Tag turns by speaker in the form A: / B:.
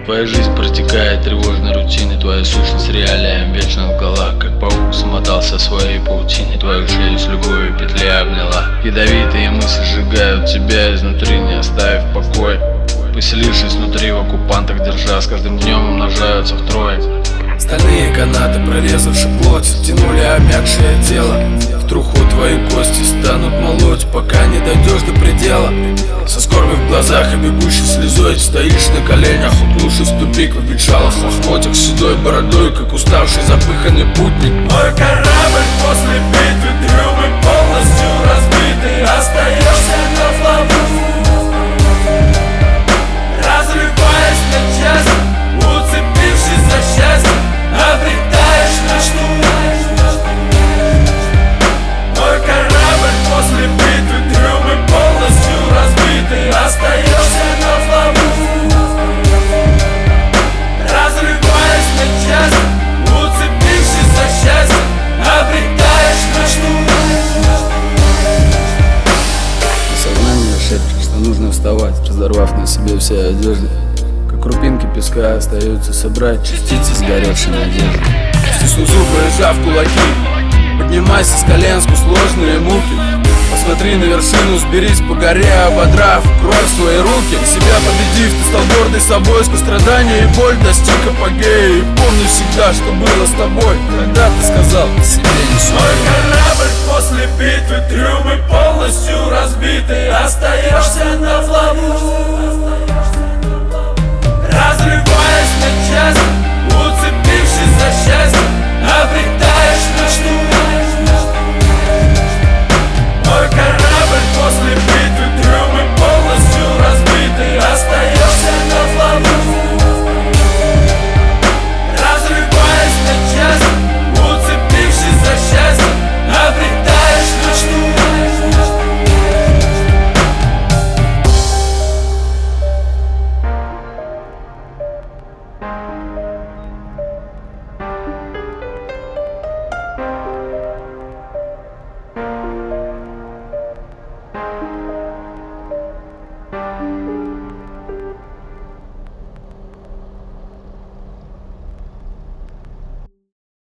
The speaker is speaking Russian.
A: Твоя жизнь протекает тревожной рутиной, твоя сущность реалиям вечно лгала, как паук замотался своей паутиной, твою шею с любовью петля обняла. Ядовитые мысли сжигают тебя изнутри, не оставив в покое. Поселившись внутри в оккупантах, держа, с каждым днем умножаются втрое.
B: Стальные канаты, прорезавши плоть, тянули обмякшее тело. В труху твои кости станут молоть, пока не дойдешь до предела. Со скорбью в глазах и бегущей слезой стоишь на коленях, уткнувшись в тупик, в обветшалых лохмотьях, с седой бородой, как уставший запыханный путник.
C: Мой корабль после битвы, трюмы полностью разбиты, остаешься на плаву, разрываясь на части, уцепившись за счастье, обретаешь ночную. Мой корабль после битвы, трюмы полностью разбиты, остаешься на плаву, разрываясь на части, уцепившись за счастье, обретаешь ночную.
B: Сознание шепчет, что нужно вставать, разорвав на себе все одежды. Как крупинки песка остается собрать частицы сгоревшей надежды. Стисну зубы и сжав кулаки, поднимайся с колен сквозь сложные муки. Посмотри на вершину, сберись по горе, ободрав кровь в свои руки. Себя победив, ты стал гордый собой, сквозь страдания и боль достиг апогея. И помни всегда, что было с тобой, когда ты сказал себе не свой.
C: Мой корабль после битвы, трюмы полностью разбиты, остаешься на плаву,